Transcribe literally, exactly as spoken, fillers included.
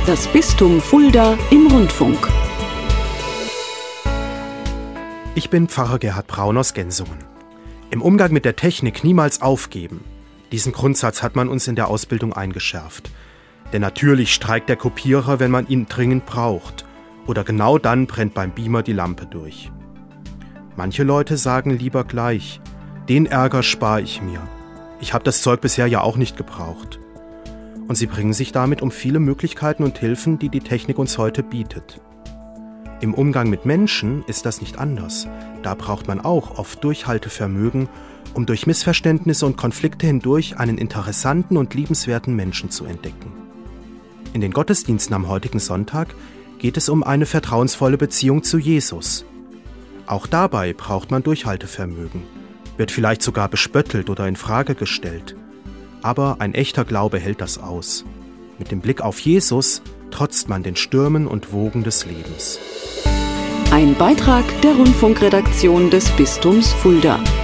Das Bistum Fulda im Rundfunk. Ich bin Pfarrer Gerhard Braun aus Gensungen. Im Umgang mit der Technik niemals aufgeben. Diesen Grundsatz hat man uns in der Ausbildung eingeschärft. Denn natürlich streikt der Kopierer, wenn man ihn dringend braucht. Oder genau dann brennt beim Beamer die Lampe durch. Manche Leute sagen lieber gleich, den Ärger spare ich mir. Ich habe das Zeug bisher ja auch nicht gebraucht. Und sie bringen sich damit um viele Möglichkeiten und Hilfen, die die Technik uns heute bietet. Im Umgang mit Menschen ist das nicht anders. Da braucht man auch oft Durchhaltevermögen, um durch Missverständnisse und Konflikte hindurch einen interessanten und liebenswerten Menschen zu entdecken. In den Gottesdiensten am heutigen Sonntag geht es um eine vertrauensvolle Beziehung zu Jesus. Auch dabei braucht man Durchhaltevermögen, wird vielleicht sogar bespöttelt oder in Frage gestellt. Aber ein echter Glaube hält das aus. Mit dem Blick auf Jesus trotzt man den Stürmen und Wogen des Lebens. Ein Beitrag der Rundfunkredaktion des Bistums Fulda.